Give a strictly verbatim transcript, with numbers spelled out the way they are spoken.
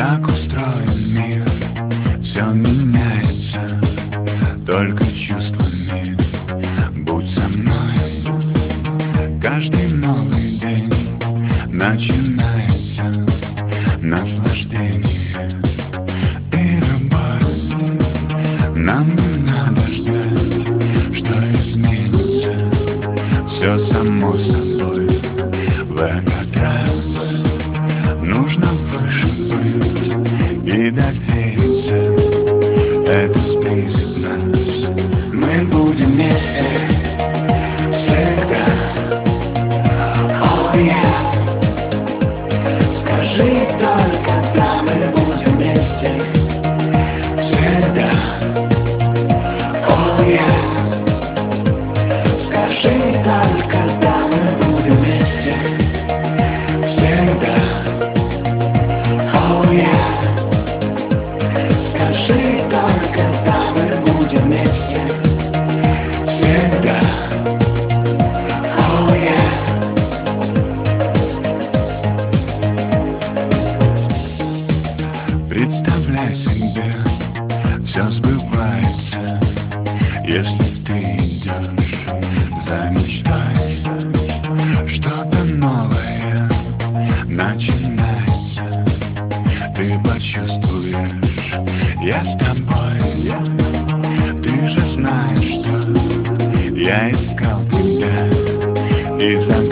Так устроен мир, все меняется только чувствами. Будь со мной, каждый новый день начинается наслаждение и любовь. Нам не надо ждать, что изменится все само собой. В этот раз нужно выше быть и довериться. Это сблизит нас. Мы будем вместе всегда. Oh yeah. Скажи только, когда мы будем вместе всегда. Oh yeah. Скажи только, когда мы будем вместе всегда. Oh yeah. Скажи только, когда мы будем вместе всегда. Oh yeah. Представляй себе, все сбывается, если ты идешь за мечтой. Что-то новое начинается, ты почувствуешь, я с тобой. Ты же знаешь, что я искал тебя и загадал.